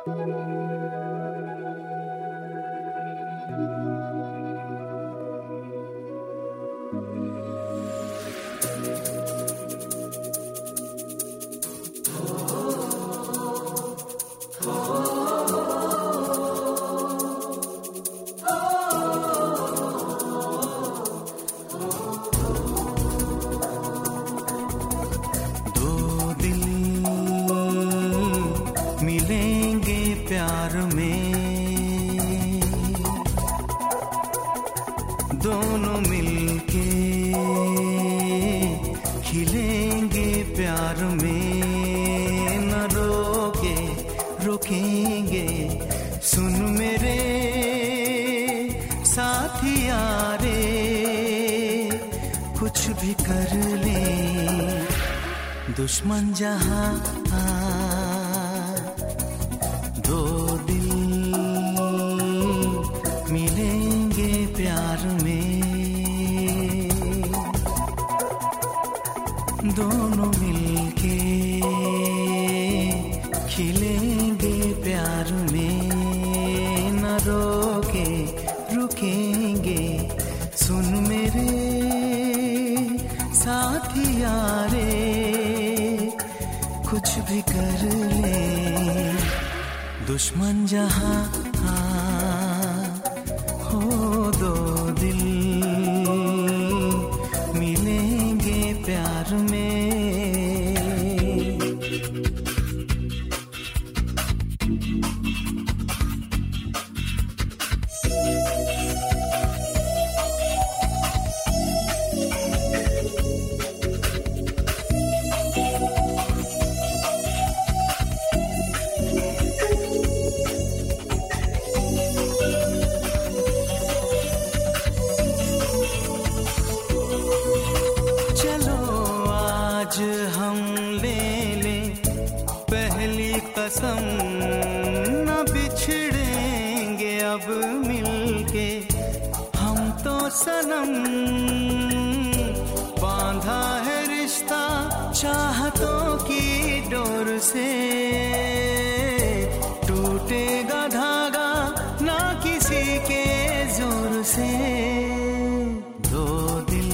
प्यार में दोनों मिलके खिलेंगे प्यार में, न रोके रोकेंगे। सुन मेरे साथिया रे, कुछ भी कर ले दुश्मन जहां, दो दिल मिलेंगे प्यार में, दोनों मिलके खिलेंगे प्यार में, न रोके रुकेंगे। सुन मेरे साथिया रे, कुछ भी कर ले दुश्मन जहां, हो दो दिल मिलेंगे प्यार में। आज हम ले लें पहली कसम, न बिछड़ेंगे अब मिलके हम तो सनम। बांधा है रिश्ता चाहतों की डोर से, टूटेगा धागा ना किसी के जोर से। दो दिल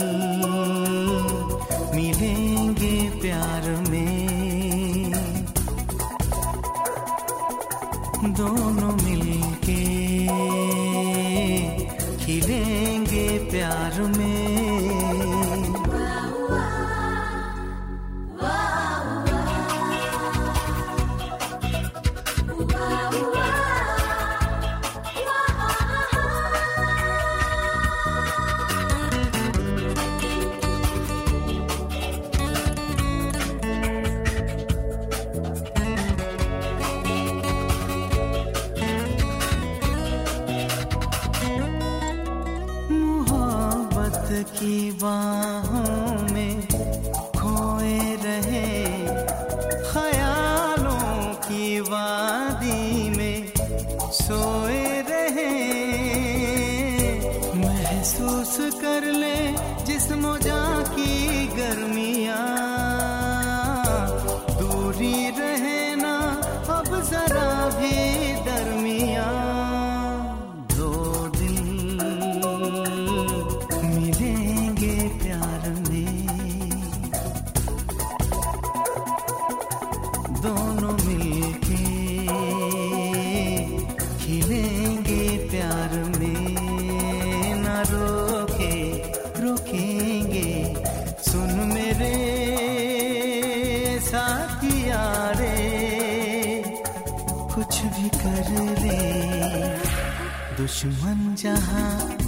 मिलेंगे प्यार में, दोनों मिलके खिलेंगे प्यार में। की बाहों में खोए रहे, ख्यालों की वादी में सोए रहे। महसूस कर ले जिस्मों जा की गर्मियाँ, दूरी रहे ना अब जरा भी दरमियाँ। दोनों मिलके खिलेंगे प्यार में, न रोके रुकेंगे। सुन मेरे साथिया रे, कुछ भी कर ले दुश्मन जहां,